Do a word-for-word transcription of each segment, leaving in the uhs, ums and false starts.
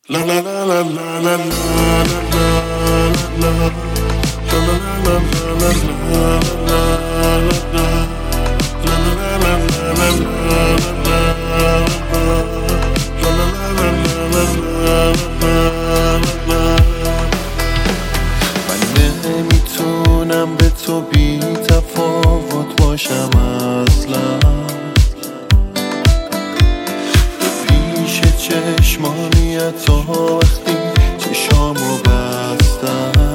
نمیتونم به تو بی تفاوت باشم اصلا، پیش چشمانیت ها وقتی چشامو بستم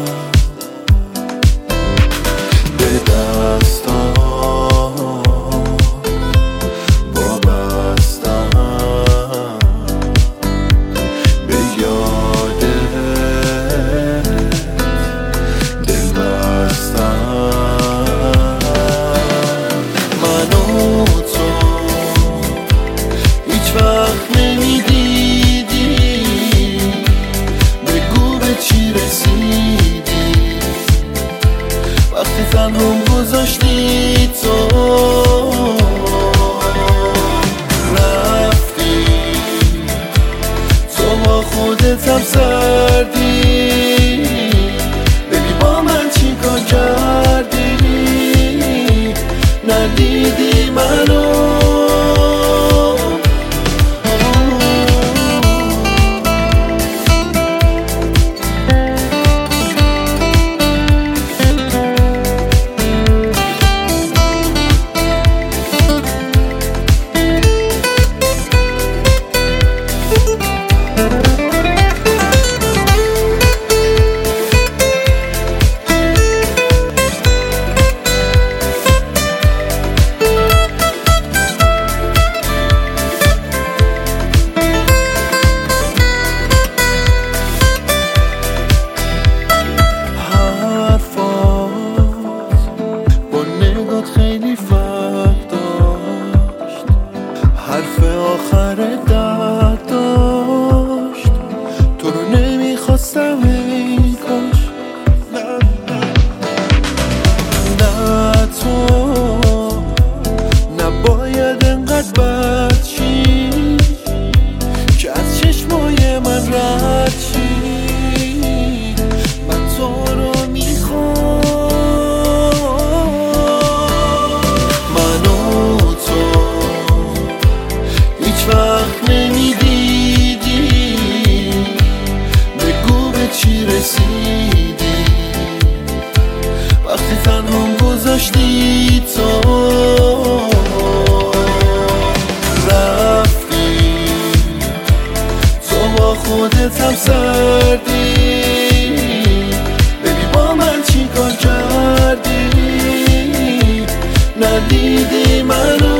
به دستم وابستم، به یادت دل بستم. من و تو هیچ وقت نمیدیدی، بگو به چی رسیدی وقتی تنهام گذاشتی تو رفتی، تو با خودت هم سردی، ببین با من چی کار کردی، ندیدی منو. خیلی فرق داشت، حرف آخر درد داشت، تو رو نمیخواستم ای کاش. نه تو نباید انقدر بد شی که از چشمای من رد شی، من تو رو میخوام. وقت نمیدیدی، بگو به چی رسیدی وقتی تنهام گذاشتی تو رفتی، تو با خودت هم سردی، ببین با من چی کار کردی، ندیدی منو.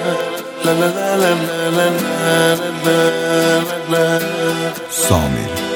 سامر